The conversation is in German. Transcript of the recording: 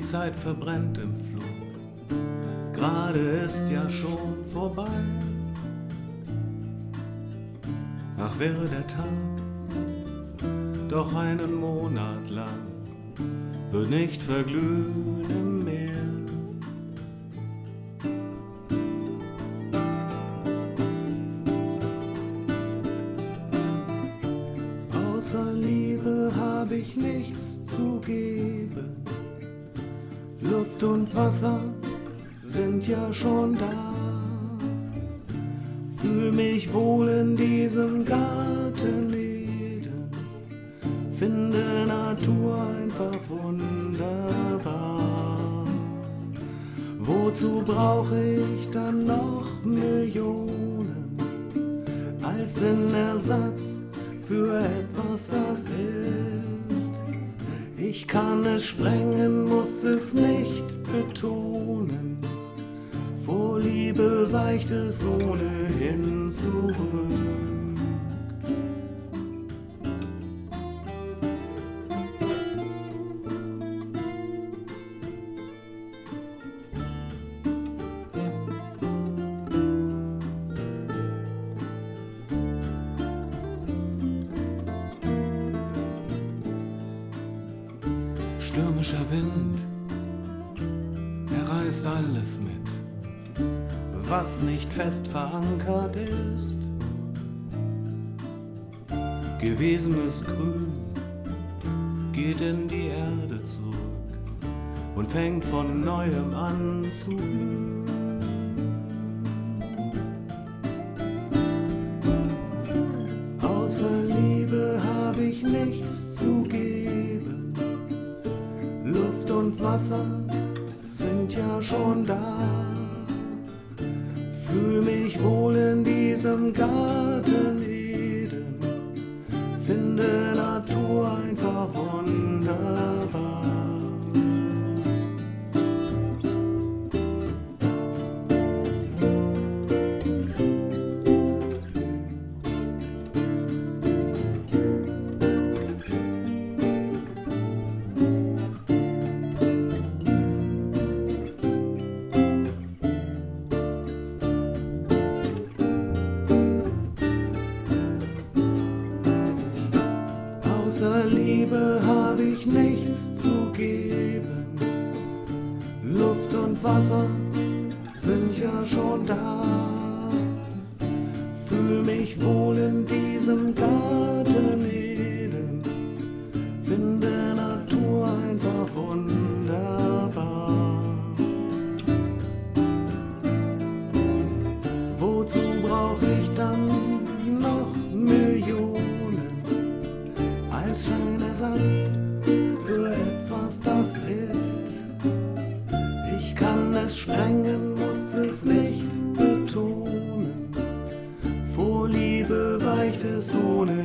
Zeit verbrennt im Flug, gerade ist ja schon vorbei. Ach, wäre der Tag doch einen Monat lang, wird nicht verglühen im Meer. Außer Liebe hab ich nichts zu geben. Luft und Wasser sind ja schon da. Fühl mich wohl in diesem Garten Eden, finde Natur einfach wunderbar. Wozu brauche ich dann noch Millionen als Ersatz für etwas, das ist? Ich kann es sprengen, muss es nicht betonen. Vor Liebe weicht es ohnehin zurück. Stürmischer Wind, er reißt alles mit, was nicht fest verankert ist. Gewesenes Grün geht in die Erde zurück und fängt von neuem an zu blühen. Außer Liebe hab ich nichts zu geben. Luft und Wasser sind ja schon da. Fühl mich wohl in diesem Garten Eden, finde Natur einfach wunderbar. Außer Liebe hab ich nichts zu geben. Luft und Wasser sind ja schon da. Fühl mich wohl in diesem Garten Eden, finde Natur einfach wunderbar. Wozu brauch ich dann noch Millionen als Scheinersatz für etwas, das ist? Ich kann es sprengen, muss es nicht betonen. Vor Liebe weicht es ohne